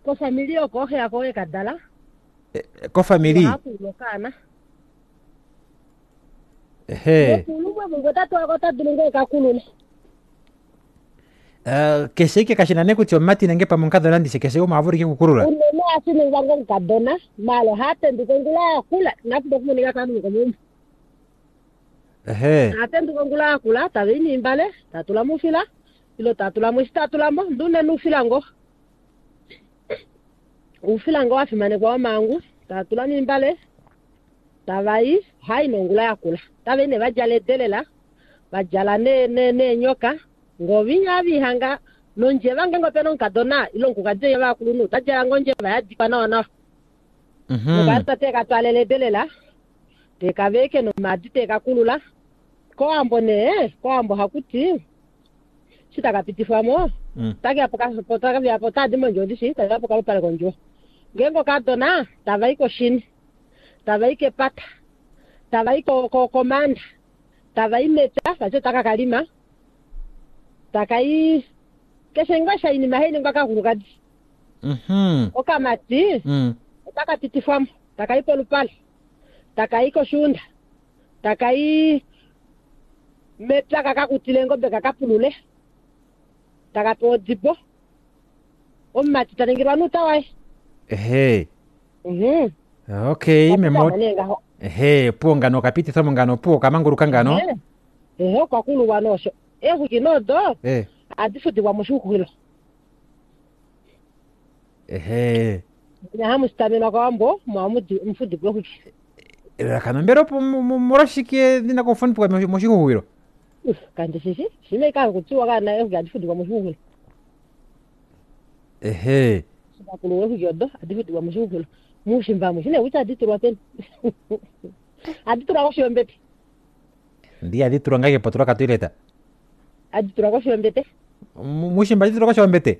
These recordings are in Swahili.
ko familia ko he ko kadala Ko family. lokana Ehe. kulubwe mungu tatu akota dulunge kakulule Kese ke kashina ne kuti mati nenge pa munkado landise kese o mavuri ke kukurura. unene asine zangen kadona malo hate ndikongula kula nafudo kumuniga kanu ngomu Ehe. hate ndikongula kula tabini mbale tatula mufila ilo tatula mustatu mo ndune nufilango ufilango afimane kwa mangu tatula ni mbale tavai hai nongula yakula tabene bajale delela bajala ne nyoka ngovinya bihanga nonje bange ngopeno nkadona ilo nkukaje yabakulunu tajala ngonje bayadipana ona Nukata teka twalele delela teka veke no madi teka kulula ko ambo hakuti sita kapiti famo taki apoka potaka vya potadi monjo disi taki apoka pale konjo gengo kadona tavai ko shin tavai ke pata tavai ko komanda tavai meta facho taka kalima takai kesenga shaini maheli ngaka kurukadi okamati taka titifam takai polupal takai ko shunda takai meta kaka kutilengo be kaka pulule taka to dibo omati tanengirwa nutawai Ehe. Okay, memo. Ehe, puo ngano kapiti thamo ngano puo kamanguru kangano. Ehe, kwa kulu wanosho. Kinodo. Adifuti wa mushukuhilo. Ehe. Ya hamu stamina kwa ambo, muamudi mfudi kwa huki. Kanambero po murashike dina ko fun po mushukuhilo. Kandi sisi, shime ka kutuwa kana adifuti wa mushukuhilo. Ehe. Kulu wehu yodo, adifuti wa mushukuhilo. Mushimba mushine ucha aditurwa tena. Aditurwa kwa shombete. Ndiye aditurwa ngake potura katuleta. Aditurwa kwa shombete. Mushimba aditurwa kwa shombete.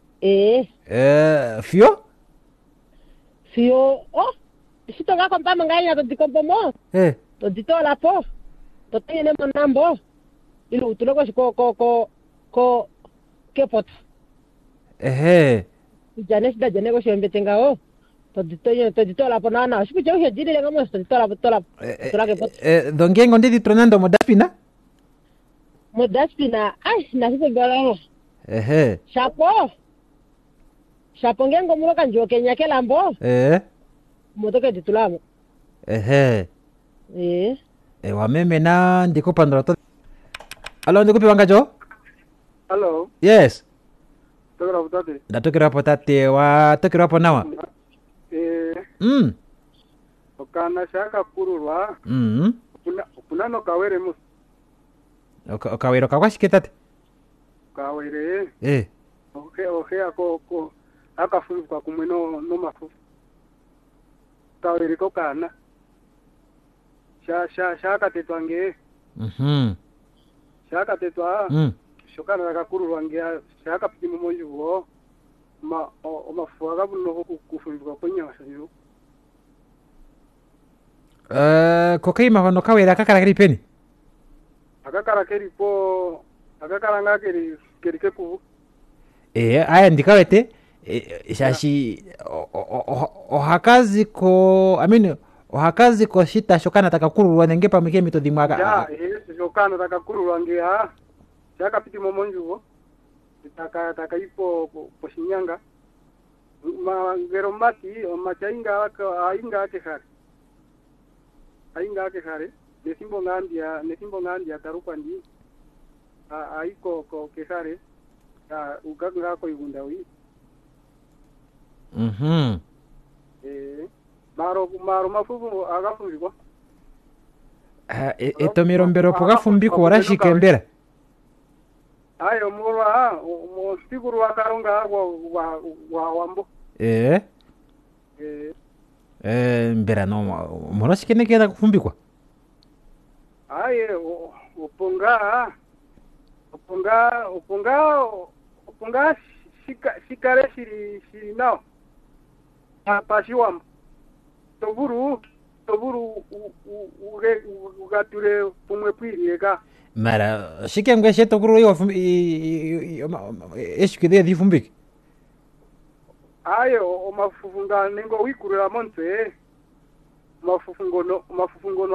Fio? Fio, sito nga kompa mangaya to dikompo mo. To dito la po. To tiene monambo. Ilu utuloko ko kepot. Janes da janego shombete ngao. To dito la po na. Siku jauh ya jiri lenga mo to dito la po tola kepot. Dongengo ndi tronando modaspina? Modaspina, na sisi bala. Shapo ngengo muloka njoke nyake lambo. Motoke ditulamo. Wameme na ndiko pandora to. Hello, ndiko piwangajo? Hello. Yes. Tokera potate. Ndatokera potate wa tokera hapo nawa. Okana shaka kururwa. Kuna no kawere mus. Kawere kakwashiketate. Kawere. Okay ako akafumu kwa kumwe no mafu. Kawere ko kana. Shaka tetwange. Shaka tetwa. Shokana nakakururwa ngia shaka piti mumonjugo. Omafuaga buno kufumbwa konyasha yo. Kokaima hono kawere akakara keri peni. Akakara keri po akakara ngakeri kerike kuvu. Aya ndikawete shashi ohakazi ko ohakazi ko shita shokana takakururwa nenge pamike mitodi mwaga. Shokana takakururwa ngia shaka piti mumonjugo. Taka ipo Shinyanga ngero mati machainga ainga ake khare nesimbo ngandia tarupa ndi aiko ko kehare uganga ko igunda wi maro mafuvu agafumbiko etomero mbero pogafumbiko warashike mbera. Ayo mwa sikuru wakaronga wa wambo. Mbera no moroshike nekeda kufumbikwa. Aye upunga shikare shiri nao. Pashi wambo. Toburu ugature pumwe pwiri eka. Mara shike ngweshe tokuru yo eshukide difumbiki. ayo omafufunga ningo wikurira monse mafufungono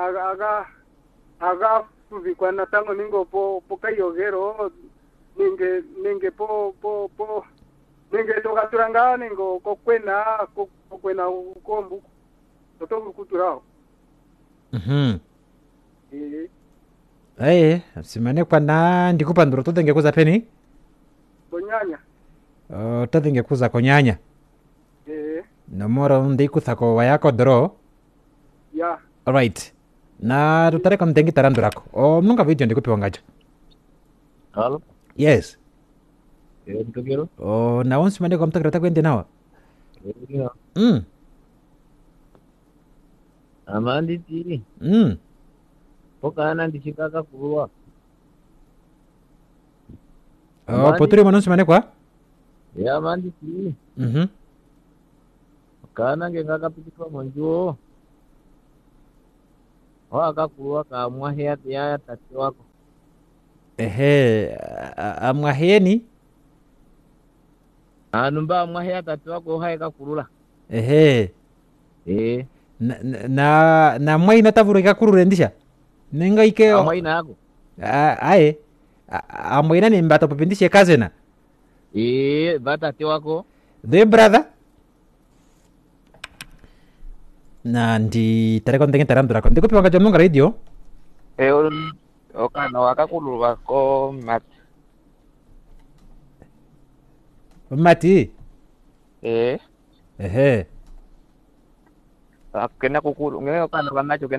aga suvikwa na tango ningo po kayogero ninge po ninge tokaturanga ningo kokwena ukombu totoku kuturao simane kwa na ndikupa nduro totenge kuza peni bonyanya totenge kuza konyanya nomoro ndikutha ko wayako dro ya alright na tutareka mtengi tarandurako mnunga video ndikupi wangaja halo yes mtogero na onsi mane kwa mtakira takwende nawa amanditi pokana ndishikaka kuwa poturi manonsi mane kwa ya manditi kana ngekakapitishwa monjuo wakakuwa kamwahe ya tati wako amwaheni anumba amwahe ya tati wako haikakurula na mwaina tavuro ikakurure ndisha nenga ike amwaina yako aye amwaina ni mbata popindishe kazena batati wako the brother na ndi tareko ndenge tarandura ko ndikupi wanga jamnunga radio okana wakakululwa ko mati akena kukulu ngene okana kanacho